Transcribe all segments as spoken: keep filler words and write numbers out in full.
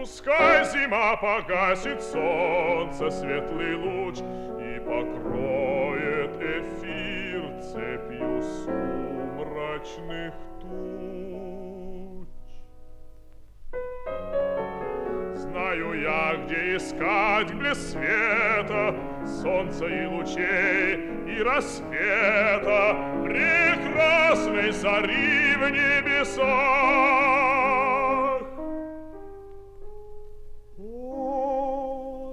Пускай зима погасит солнце светлый луч и покроет эфир цепью сумрачных туч. Знаю я, где искать блеск света, солнца и лучей, и рассвета, прекрасной зари в небесах. О,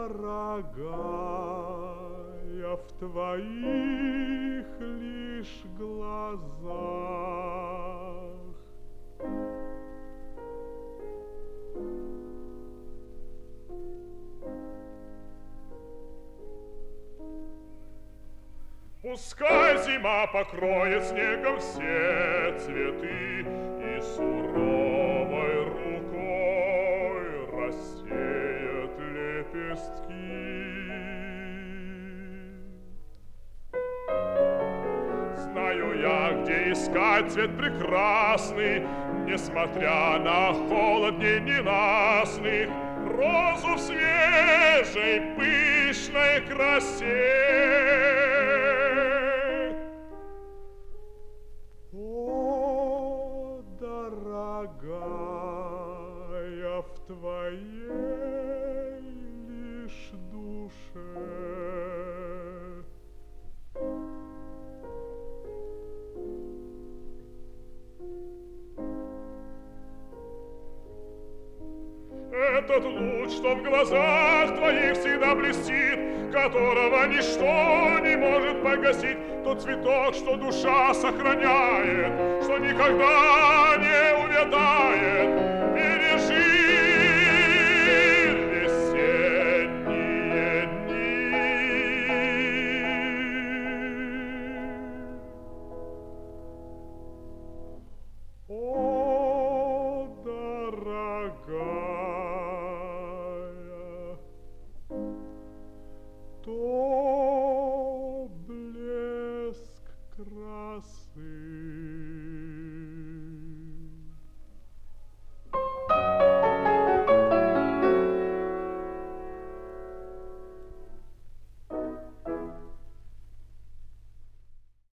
дорогая, в твоих лишь глазах пускай зима покроет снегом все цветы и суровой рукой рассеет лепестки. Знаю я, где искать цвет прекрасный, несмотря на холод дней ненастных, розу в свежей пышной красе. О, дорогая, в твоей лишь душе этот луч, что в глазах твоих всегда блестит, которого ничто не может погасить, тот цветок, что душа сохраняет, что никогда не увядает. Пережи весенние дни. О, дорогая,